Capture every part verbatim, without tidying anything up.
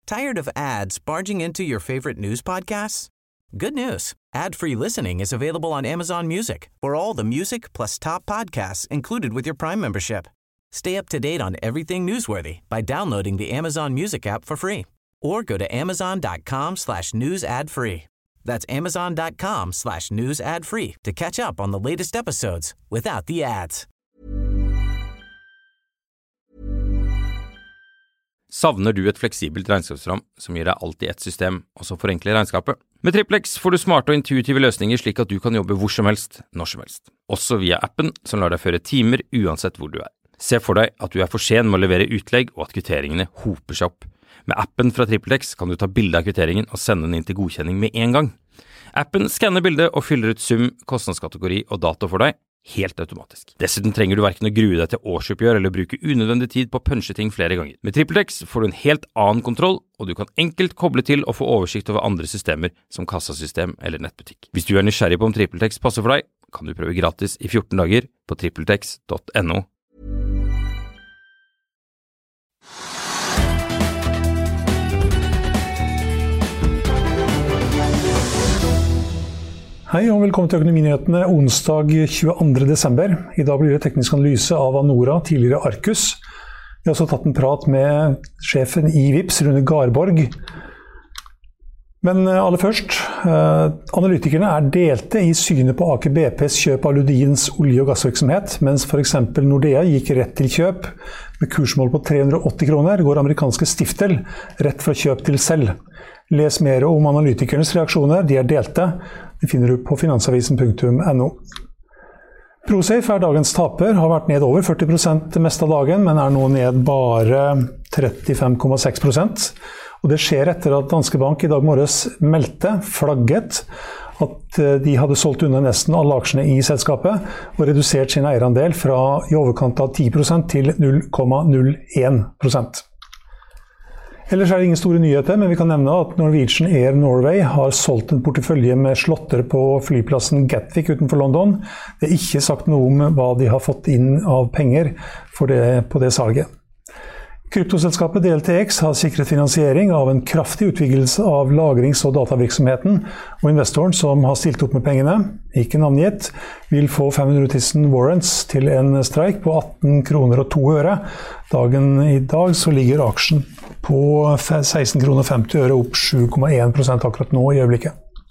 Tired of ads barging into your favorite news podcasts? Good news. Ad-free listening is available on Amazon Music for all the music plus top podcasts included with your Prime membership. Stay up to date on everything newsworthy by downloading the Amazon Music app for free or go to amazon.com slash news ad free. That's amazon.com slash news ad free to catch up on the latest episodes without the ads. Savner du et fleksibelt regnskapsprogram som gir deg alt i ett system, og som forenkler regnskapet? Med TrippelX får du smarte og intuitive løsninger slik at du kan jobbe hvor som helst, når som helst. Også via appen som lar deg føre timer uansett hvor du er. Se for deg at du er for sen med å levere utlegg og at kvitteringene hoper seg opp. Med appen fra TrippelX kan du ta bilde av kvitteringen og sende den inn til godkjenning med en gang. Appen skanner bildet og fyller ut sum, kostnadskategori og dato for deg, helt automatisk. Dessuten trenger du hverken å grue deg til årsoppgjør eller bruke unødvendig tid på å punche ting flere ganger. Med TrippelX får du en helt annen kontroll, og du kan enkelt koble til og få oversikt over andre systemer som kassasystem eller nettbutikk. Hvis du er nysgjerrig på om TrippelX passer for deg, kan du prøve gratis i fjorten dager på trippeltex punktum no. Hei og velkommen til Økonominyhetene onsdag tjueandre desember. I dag blir det teknisk analyse av Anora, tidligere Arcus. Vi har også tatt en prat med sjefen i Vipps, Rune Garborg. Men aller først, analytikerne er delte i synet på Aker B P's kjøp av Lundins olje- og gassvirksomhet, mens for eksempel Nordea gikk rett til kjøp med kursmål på tre hundre og åtti kroner, går amerikanske Stiftel rett fra kjøp til selv. Les mer om analytikernes reaksjoner, de er delte. Det finner du på finansavisen punktum no. ProSafe er dagens taper, har vært ned over førti prosent det meste av dagen, men er nå ned bare trettifem komma seks prosent. Og det skjer etter at Danske Bank i dag morges meldte, flagget, at de hadde solgt unna nesten alle aksjene i selskapet og redusert sin eierandel fra i overkant av ti prosent til null komma null en prosent. Ellers er det ingen store nyheter, men vi kan nevne at Norwegian Air Norway har solgt en portefølje med slåtter på flyplassen Gatwick utenfor London. Det er ikke sagt noe om hva de har fått inn av penger for det, på det salget. Kryptoselskapet D L T X har sikret finansiering av en kraftig utvidelse av lagrings- og datavirksomheten, og investoren som har stilt opp med pengene, ikke navngitt, vil få fem hundre tusen warrants til en streik på atten kroner og to øre. Dagen i dag så ligger aksjen på seksten kroner og femti øre, opp sju komma en prosent akkurat nå i øyeblikket.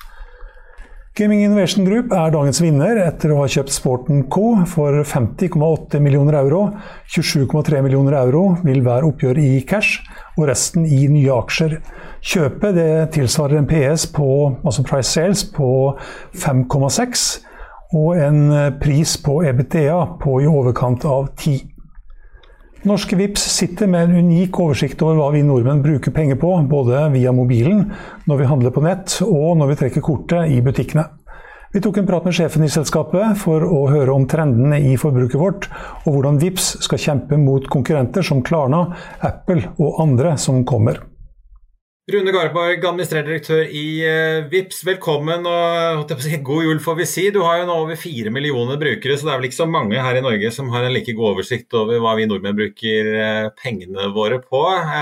Gaming Innovation Group er dagens vinner etter å ha kjøpt Sporten Co. for femti komma åtte millioner euro. tjuesju komma tre millioner euro vil være oppgjør i cash, og resten i nye aksjer. Kjøpet det tilsvarer en P S på, altså price sales, på fem komma seks, og en pris på EBITDA på i overkant av ti. Norske Vipps sitter med en unik oversikt over hva vi nordmenn bruker penger på, både via mobilen, når vi handler på nett, og når vi trekker kortet i butikkene. Vi tok en prat med sjefen i selskapet for å høre om trendene i forbruket vårt, og hvordan Vipps skal kjempe mot konkurrenter som Klarna, Apple og andre som kommer. Rune Garborg, administrerende direktør i Vipps, velkommen, og god jul får vi si. Du har jo nå over fire millioner brukere, så det er vel ikke så mange her i Norge som har en like god oversikt over hva vi nordmenn bruker pengene våre på.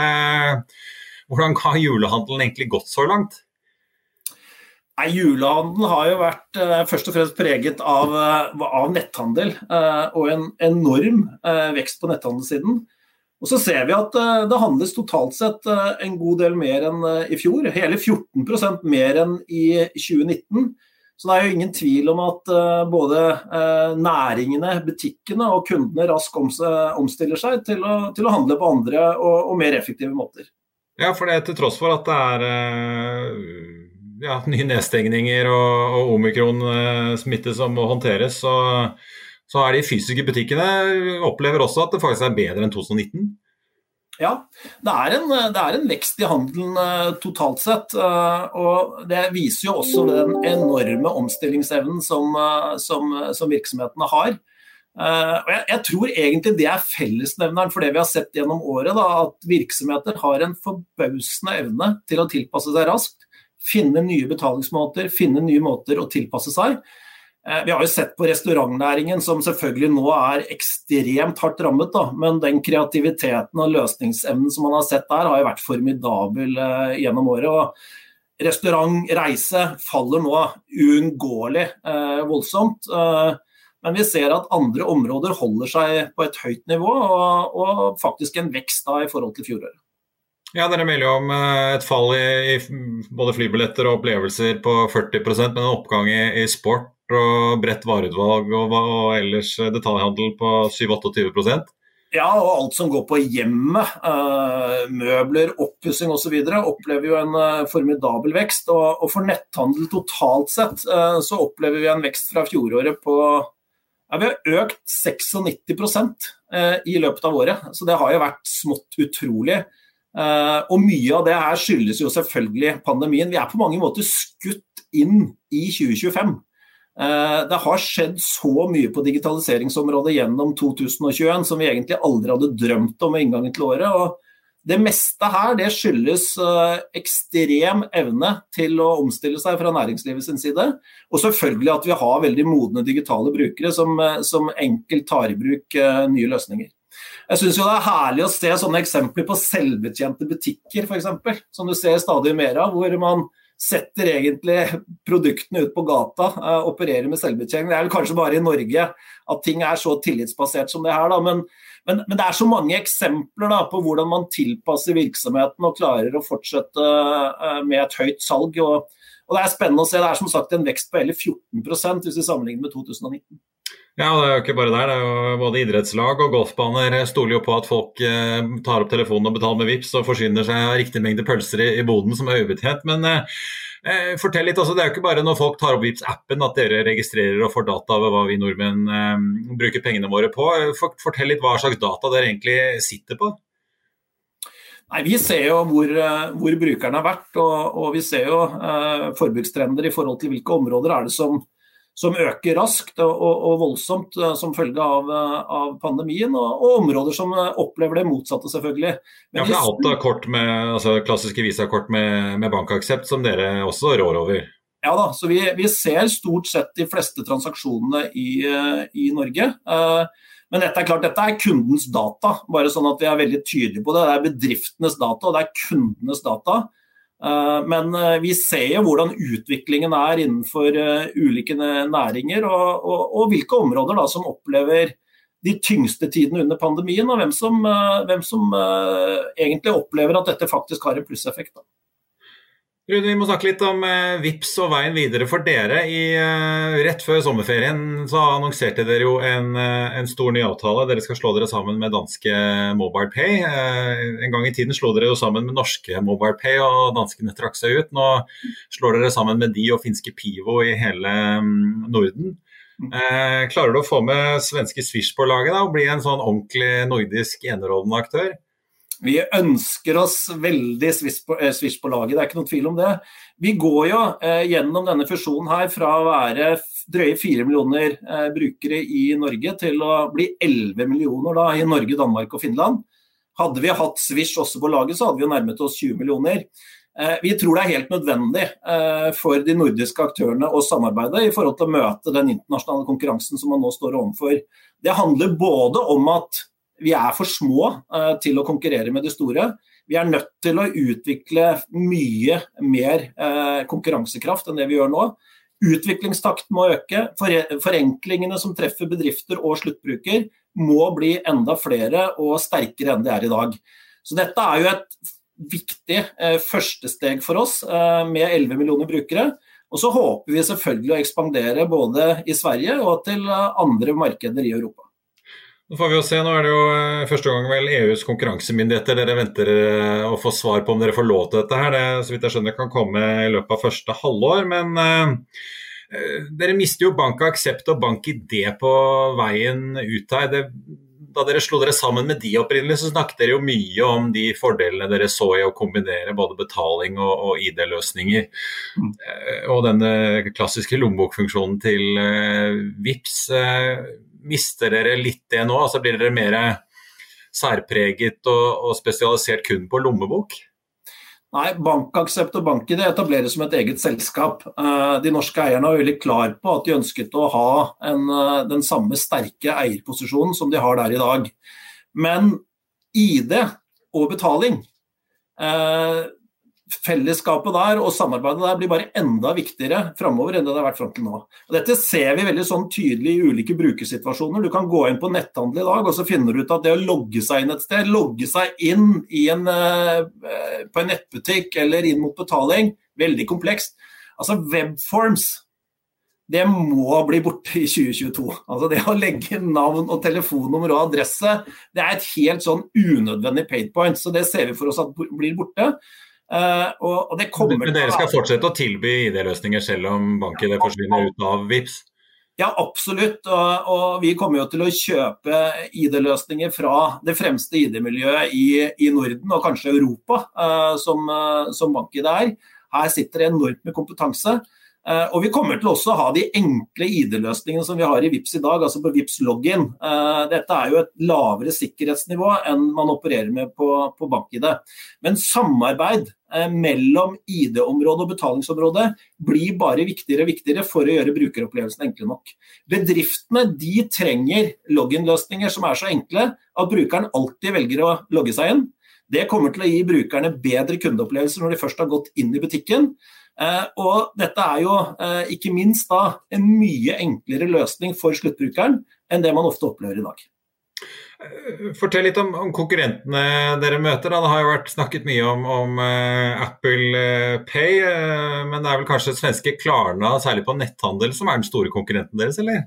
Hvordan har julehandelen egentlig gått så langt? Nei, julehandelen har jo vært eh, først og fremst preget av, av netthandel eh, og en enorm eh, vekst på netthandelssiden. Og så ser vi at eh, det handles totalt sett eh, en god del mer enn eh, i fjor, hele fjorten prosent mer enn i tjue nitten. Så det er jo ingen tvil om at uh, både uh, næringene, butikkene og kundene raskt oms omstiller seg til å, til å handle på andre og, og mer effektive måter. Ja, for det er til tross for at det er uh, ja, nye nedstengninger og, og omikron-smitte uh, som må håndteres, så, så er de fysiske butikkene opplever også at det faktisk er bedre enn to tusen nitten. Ja, det er, en, det er en vekst i handelen uh, totalt sett, uh, og det viser jo også den enorme omstillingsevnen som, uh, som, som virksomhetene har. Uh, og jeg, jeg tror egentlig det er fellesnevneren for det vi har sett gjennom året, da, at virksomheter har en forbausende evne til å tilpasse seg raskt, finne nye betalingsmåter, finne nye måter å tilpasse seg. Vi har jo sett på restaurantnæringen som selvfølgelig nå er ekstremt hardt rammet, da, men den kreativiteten og løsningsevnen som man har sett der har jo vært formidabel eh, gjennom året. Og restaurant, reise faller nå uunngåelig eh, voldsomt, eh, men vi ser at andre områder holder seg på et høyt nivå og, og faktisk en vekst da i forhold til fjoråret. Ja, dere melder jo om et fall i, i både flybilletter og opplevelser på førti prosent, men en oppgang i, i sport og bredt vareutvalg og, og ellers detaljhandel på syv til tjue prosent. Ja, og alt som går på hjemmet, eh, møbler, oppussing og så videre, opplever jo en eh, formidabel vekst. Og, og for netthandel totalt sett, eh, så opplever vi en vekst fra fjoråret på, ja, vi har økt nitti-seks prosent eh, i løpet av året. Så det har jo vært smått utrolig. Eh, og mye av det her skyldes jo selvfølgelig pandemien. Vi er på mange måter skutt inn i tjue tjuefem. Det har skjedd så mye på digitaliseringsområdet gjennom to tusen og tjueen som vi egentlig aldri hadde drømt om ved inngangen til året. Og det meste her det skyldes ekstrem evne til å omstille seg fra næringslivet sin side, og selvfølgelig at vi har veldig modne digitale brukere som, som enkelt tar i bruk nye løsninger. Jeg synes jo det er herlig å se sånne eksempler på selvbetjente butikker for eksempel, som du ser stadig mer av, hvor man setter egentlig produktene ut på gata, uh, opererer med selvbetjening. Det er vel kanskje bare i Norge at ting er så tillitsbasert som det her, da. Men, men, men det er så mange eksempler da, på hvordan man tilpasser virksomheten og klarer å fortsette uh, med et høyt salg. Og, og det er spennende å se, det er som sagt en vekst på hele fjorten prosent hvis vi sammenligner med to tusen og nitten. Ja, det er jo ikke bare der, det er jo både idrettslag og golfbaner stoler jo på at folk eh, tar opp telefonen og betaler med Vips og forsyner seg av riktig mengde pølser i, i boden som er øyebetjent, men eh, fortell litt, altså, det er jo ikke bare når folk tar opp Vips-appen at dere registrerer og får data over hva vi nordmenn eh, bruker pengene våre på. Fortell litt hva slags data dere egentlig sitter på. Nei, vi ser jo hvor, hvor brukerne har vært, og, og vi ser jo eh, forbrukstrender i forhold til hvilke områder er det som som øker raskt og, og, og voldsomt som følge av, av pandemien, og, og områder som opplever det motsatte selvfølgelig. Men ja, for det er alt av kort med, altså klassiske Visa-kort med, med bankaksept som dere også rår over. Ja da, så vi, vi ser stort sett de fleste transaksjonene i, i Norge. Men dette er klart, dette er kundens data, bare sånn at vi er veldig tydelige på det. Det er bedriftenes data, og det er kundenes data. Men vi ser jo hvordan utviklingen er innenfor ulike næringer, og, og, og hvilke områder da som opplever de tyngste tidene under pandemien, og hvem som, hvem som egentlig opplever at dette faktisk har en plusseffekt da. Rune, vi må snakke litt om eh, Vips og veien videre for dere. I, eh, rett før sommerferien så annonserte dere jo en, eh, en stor ny avtale. Dere skal slå dere sammen med danske MobilePay. Eh, en gang i tiden slo dere jo sammen med norske MobilePay, og danskene trakk seg ut. Nå slår dere sammen med de og finske Pivo i hele um, Norden. Eh, klarer du å få med svenske Swish på laget da, og bli en sånn ordentlig nordisk enerådende aktør? Vi ønsker oss veldig Swish på, eh, Swish på laget, det er ikke noen tvil om det. Vi går jo eh, gjennom denne fusjonen her fra å være drøye fire millioner eh, brukere i Norge til å bli elleve millioner da, i Norge, Danmark og Finland. Hadde vi hatt Swish også på laget, så hadde vi jo nærmet oss tjue millioner. Eh, vi tror det er helt nødvendig eh, for de nordiske aktørene å samarbeide i forhold til å møte den internasjonale konkurransen som man nå står overfor. Det handler både om at vi er for små uh, til å konkurrere med de store. Vi er nødt til å utvikle mye mer uh, konkurransekraft enn det vi gjør nå. Utviklingstakten må øke. For- forenklingene som treffer bedrifter og sluttbruker må bli enda flere og sterkere enn det er i dag. Så dette er jo et viktig uh, første steg for oss uh, med elleve millioner brukere. Og så håper vi selvfølgelig å ekspandere både i Sverige og til uh, andre markeder i Europa. Nå får vi jo se, nå er det jo første gang vel E U's konkurransemyndigheter. Dere venter å få svar på om dere får lov til dette her. Det, så vidt jeg skjønner, kan komme i løpet av første halvår. Men uh, dere mister jo BankAxept og BankID på veien ut her. Det, da dere slo dere sammen med de opprinnelig, så snakket dere jo mye om de fordelene dere så i å kombinere både betaling og, og I D-løsninger. Mm. Uh, og denne klassiske lommebokfunksjonen til uh, Vips. Uh, Mister dere litt det nå? Altså blir dere mer særpreget og, og spesialisert kun på lommebok? Nei, BankAxept og BankID etableres som et eget selskap. De norske eierne er veldig klar på at de ønsket å ha en, den samme sterke eierposisjonen som de har der i dag. Men I D og betaling, fellesskapet der og samarbeidet der blir bare enda viktigere fremover enn det det har vært frem til nå. Og dette ser vi veldig sånn tydelig I ulike brukersituasjoner. Du kan gå inn på netthandel I dag, og så finner du ut at det å logge seg inn et sted, logge seg inn I en, på en nettbutikk eller inn mot betaling, veldig komplekst. Altså webforms, det må bli borte I tjue tjueto. Altså det å legge navn og telefonnummer og adresse, det er et helt sånn unødvendig paid point, så det ser vi for oss at blir borte. Uh, og, og det kommer Men dere skal fortsette å tilby I D-løsninger selv om banken forsvinner ut av Vipps? Ja, absolutt, og, og vi kommer jo til å kjøpe I D-løsninger fra det fremste I D-miljøet I, I Norden og kanskje Europa, uh, som, uh, som BankID er. Her sitter det enormt med kompetanse. Uh, og vi kommer til også å ha de enkle I D-løsningene som vi har I Vipps I dag, altså på Vipps login. Uh, dette er jo et lavere sikkerhetsnivå enn man opererer med på, på BankID. Men samarbeid uh, mellom I D-området og betalingsområdet blir bare viktigere og viktigere for å gjøre brukeropplevelsen enkle nok. Bedriftene, de trenger login-løsninger som er så enkle at brukeren alltid velger å logge seg inn. Det kommer til å gi brukerne bedre kundeopplevelser når de først har gått inn I butikken. Uh, og dette er jo uh, ikke minst da en mye enklere løsning for sluttbrukeren enn det man ofte opplever I dag. Fortell litt om, om konkurrentene dere møter. Da. Det har jo vært snakket mye om, om uh, Apple Pay, uh, men det er vel kanskje svenske Klarna, særlig på netthandel, som er den store konkurrenten deres, eller?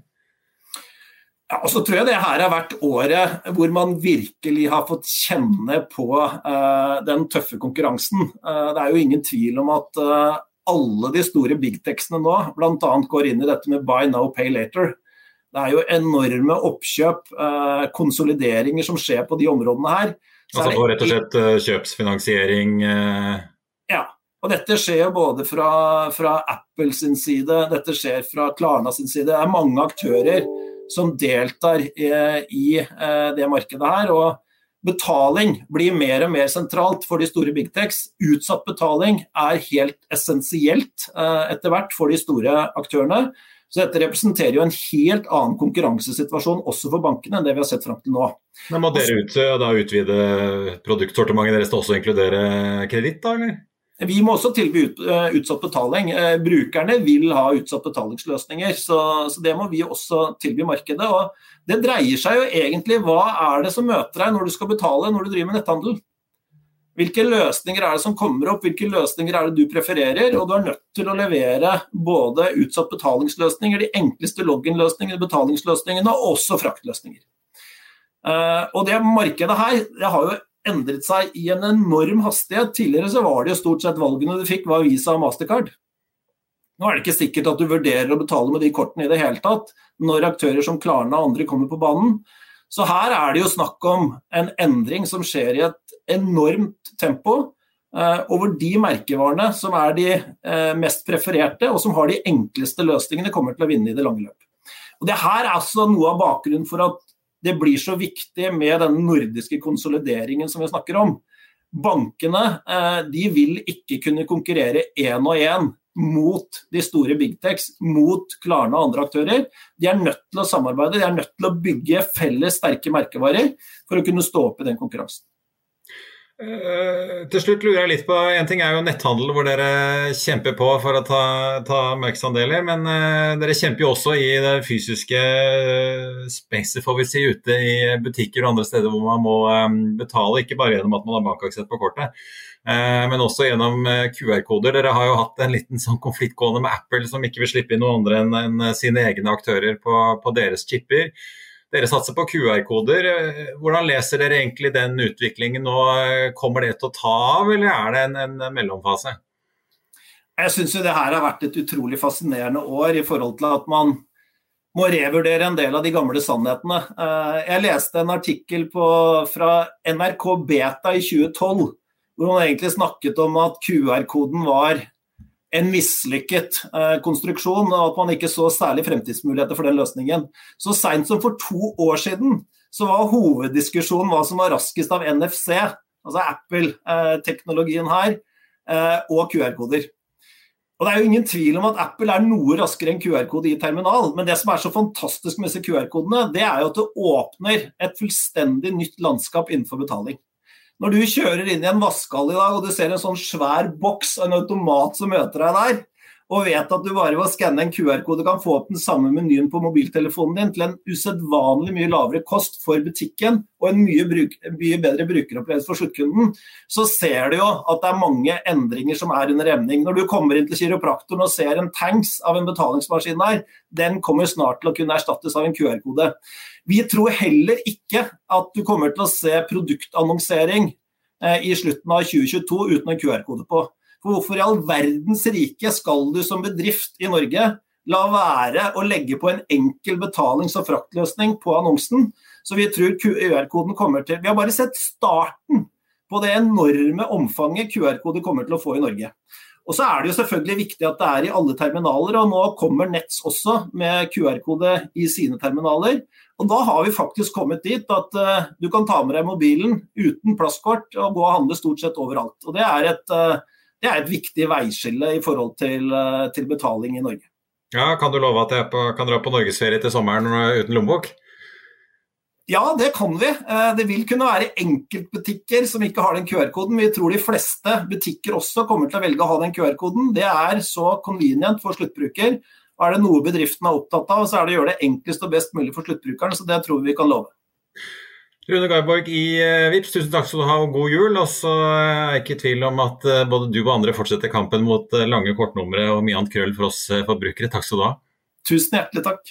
Ja, og så tror jeg det her har vært året hvor man virkelig har fått kjenne på uh, den tøffe konkurransen. Uh, det er jo ingen tvil om at uh, alle de store big techsene nå, blant annet går inn I dette med buy now, pay later. Det er jo enorme oppkjøp, uh, konsolideringer som skjer på de områdene her. Så altså for rett og slett uh, kjøpsfinansiering? Uh... Ja, og dette skjer jo både fra, fra Apple sin side, dette skjer fra Klarna sin side. Det er mange aktører som deltar I, I det markedet her, og betaling blir mer og mer sentralt for de store big techs. Utsatt betaling er helt essensielt etter hvert for de store aktørene, så dette representerer jo en helt annen konkurransesituasjon også for bankene enn det vi har sett frem til nå. Men må dere ut, da utvide produktsortimentet deres til også å inkludere kreditt da, eller? Vi må også tilby ut, uh, utsatt betaling. Uh, brukerne vil ha utsatt betalingsløsninger, så, så det må vi også tilby markedet. Og det dreier seg jo egentlig, hva er det som møter deg når du skal betale, når du driver med netthandel? Hvilke løsninger er det som kommer opp, hvilke løsninger er det du prefererer, og du er nødt til å levere både utsatt betalingsløsninger, de enkleste login-løsningene, betalingsløsningene, og også fraktløsninger. Uh, og det markedet her, det har jo endret seg I en enorm hastighet. Tidligere så var det jo stort sett valgene du fikk var Visa og Mastercard. Nå er det ikke sikkert at du vurderer å betale med de kortene I det hele tatt, når aktører som Klarna og andre kommer på banen. Så her er det jo snakk om en endring som skjer I et enormt tempo, eh, over de merkevarene som er de eh, mest prefererte, og som har de enkleste løsningene, kommer til å vinne I det lange løp. Og det her er altså noe av bakgrunnen for at det blir så viktig med den nordiske konsolideringen som vi snakker om. Bankene, de vil ikke kunne konkurrere en og en mot de store big techs, mot Klarna og andre aktører. De er nødt til å samarbeide, de er nødt til å bygge felles sterke merkevarer for å kunne stå opp I den konkurransen. Uh, til slutt lurer jeg litt på, en ting er jo netthandel hvor dere kjemper på for å ta, ta markedsandeler, men uh, dere kjemper jo også I det fysiske spacet, får vi si, ute I butikker og andre steder hvor man må um, betale, ikke bare gjennom at man har bankaksett på kortet, uh, men også gjennom uh, Q R-koder. Dere har jo hatt en liten sånn konflikt gående med Apple som ikke vil slippe inn noen andre enn, enn sine egne aktører på, på deres chipper. Dere satser på Q R-koder. Hvordan leser dere egentlig den utviklingen nå? Kommer det til å ta av, eller er det en, en mellomfase? Jeg synes jo det her har vært et utrolig fascinerende år I forhold til at man må revurdere en del av de gamle sannhetene. Jeg leste en artikkel på, fra N R K Beta I tjue tolv, hvor man egentlig snakket om at Q R-koden var en mislykket eh, konstruksjon, og at man ikke så særlig fremtidsmuligheter for den løsningen. Så sent som for to år siden, så var hoveddiskusjonen hva som var raskest av N F C, altså Apple-teknologien her, eh, og Q R-koder. Og det er jo ingen tvil om at Apple er noe raskere enn Q R-kode i terminal, men det som er så fantastisk med disse Q R-kodene, det er jo at det åpner et fullstendig nytt landskap innenfor betaling. Når du kjører inn i en vaskehall i dag, og du ser en sånn svær boks og en automat som møter deg der, og vet at du bare ved å skanne en Q R-kode kan få opp den samme menyen på mobiltelefonen din til en usedvanlig mye lavere kost for butikken og en mye, bruk, mye bedre brukeropplevelse for sluttkunden, så ser du jo at det er mange endringer som er under emning. Når du kommer inn til kiropraktoren og ser en tanks av en betalingsmaskin der, den kommer snart til å kunne erstattes av en Q R-kode. Vi tror heller ikke at du kommer til å se produktannonsering eh, i slutten av tjue tjueto uten en Q R-kode på. For hvorfor i all verdens rike skal du som bedrift i Norge la være å legge på en enkel betalings- og fraktløsning på annonsen? Så vi tror Q R-koden kommer til, vi har bare sett starten på det enorme omfanget Q R-kode kommer til å få i Norge. Og så er det jo selvfølgelig viktig at det er i alle terminaler, og nå kommer Nets også med Q R-kode i sine terminaler. Og da har vi faktisk kommet dit at uh, du kan ta med deg mobilen uten plastkort og gå og handle stort sett overalt. Og det er et... Uh, Det er et viktig veiskille i forhold til, til betaling i Norge. Ja, kan du love at jeg på, kan dra på Norgesferie til sommeren uten lommebok? Ja, det kan vi. Det vil kunne være enkeltbutikker som ikke har den Q R-koden. Vi tror de fleste butikker også kommer til å velge å ha den Q R-koden. Det er så convenient for sluttbruker. Og er det noe bedriften er opptatt av, så er det å gjøre det enklest og best mulig for sluttbrukeren, så det tror vi vi kan love. Rune Garborg i Vips, tusen takk skal du ha og god jul, og så er jeg ikke i tvil om at både du og andre fortsetter kampen mot lange kortnumre og mye annet krøll for oss forbrukere. Takk skal du ha. Tusen hjertelig takk.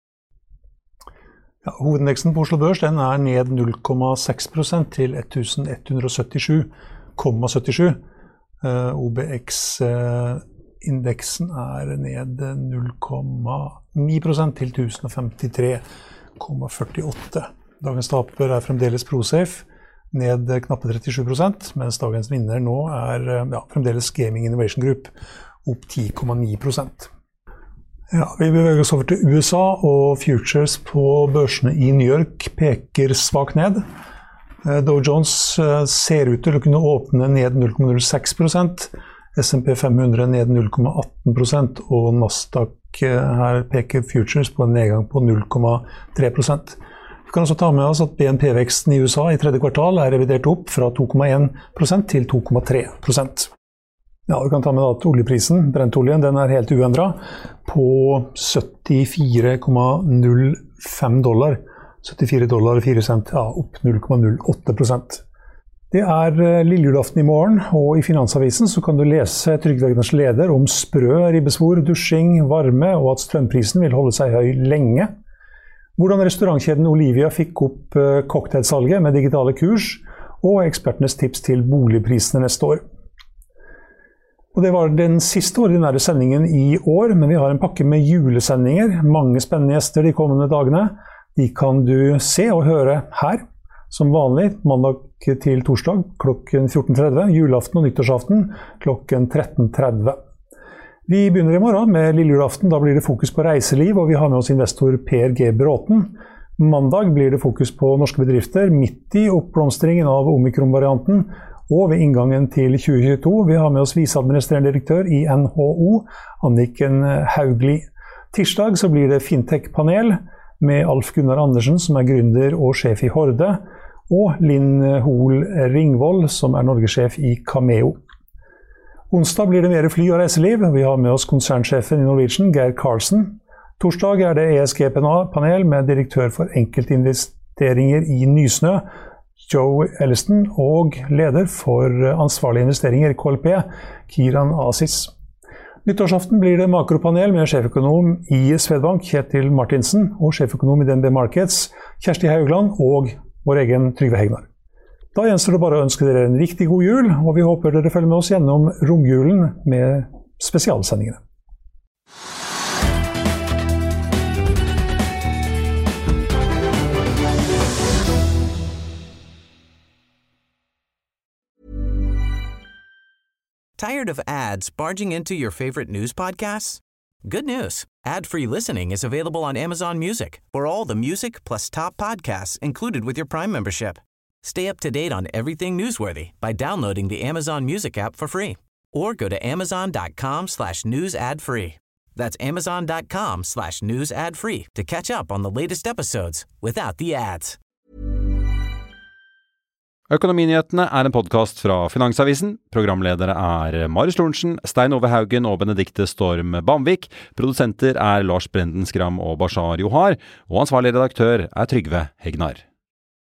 Ja, hovedindeksen på Oslo Børs den er ned null komma seks prosent til elleve syttisju komma syttisju. Uh, O B X-indeksen er ned null komma ni prosent til tusen femtitre komma førtiåtte. Dagens taper er fremdeles ProSafe, ned knappe trettisju prosent, mens dagens vinner nå er ja, fremdeles Gaming Innovation Group, opp ti komma ni prosent. Ja, vi beveger oss over til U S A, og futures på børsene i New York peker svakt ned. Dow Jones ser ut til å kunne åpne ned null komma null seks prosent, S and P fem hundre ned null komma atten prosent, og Nasdaq her peker futures på en nedgang på null komma tre prosent. Vi kan også ta med oss at B N P-veksten i U S A i tredje kvartal er revidert opp fra to komma en prosent til to komma tre prosent. Ja, vi kan ta med at oljeprisen, brentoljen, den er helt uendret på syttifire komma null fem dollar. syttifire dollar og fire cent, ja, opp null komma null åtte prosent. Det er lille julaften i morgen, og i Finansavisen så kan du lese Trygve Hegnars leder om sprø ribbesvor, dusjing, varme og at strømprisen vil holde seg høy lenge. Hvordan restaurantkjeden Olivia fikk opp cocktailsalget med digitale kurs, og ekspertenes tips til boligprisene neste år. Og det var den siste ordinære sendingen i år, men vi har en pakke med julesendinger, mange spennende gjester de kommende dagene. De kan du se og høre her, som vanlig, mandag til torsdag klokken fjorten tretti, julaften og nyttårsaften klokken tretten tretti. Vi begynner i morgen med lille julaften, da blir det fokus på reiseliv, og vi har med oss investor Per G. Bråten. Mandag blir det fokus på norske bedrifter, midt i oppblomstringen av omikron-varianten, og ved inngangen til tjue tjueto. Vi har med oss viseadministrerende direktør i N H O, Anniken Haugli. Tirsdag så blir det Fintech-panel med Alf Gunnar Andersen, som er gründer og sjef i Horde, og Linn Hol Ringvold, som er norgesjef i Cameo. Onsdag blir det mer fly og reiseliv. Vi har med oss konsernsjefen i Norwegian, Geir Karlsen. Torsdag er det E S G-panel med direktør for enkeltinvesteringer i Nysnø, Joe Elliston, og leder for ansvarlige investeringer i K L P, Kiran Aziz. Nyttårsaften blir det makropanel med sjeføkonom i Swedbank, Kjetil Martinsen, og sjeføkonom i D N B Markets, Kjersti Haugland, og vår egen Trygve Hegnar. Da gjenstår det bare å ønske dere en riktig god jul, og vi håper dere følger med oss gjennom romjulen med spesialsendingene. Tired of ads barging into your favorite news podcasts? Good news. Ad-free listening is available on Amazon Music for all the music plus top podcasts included with your Prime membership. Stay up to date on everything newsworthy by downloading the Amazon Music app for free or go to amazon.com slash news ad free. That's amazon.com slash news ad free to catch up on the latest episodes without the ads. Økonominyhetene er en podcast fra Finansavisen. Programledere er Marius Lorentzen, Stein Ove Haugen og Benedikte Storm Bamvik. Produsenter er Lars Brenden Skram og Bashar Johar. Og ansvarlig redaktør er Trygve Hegnar.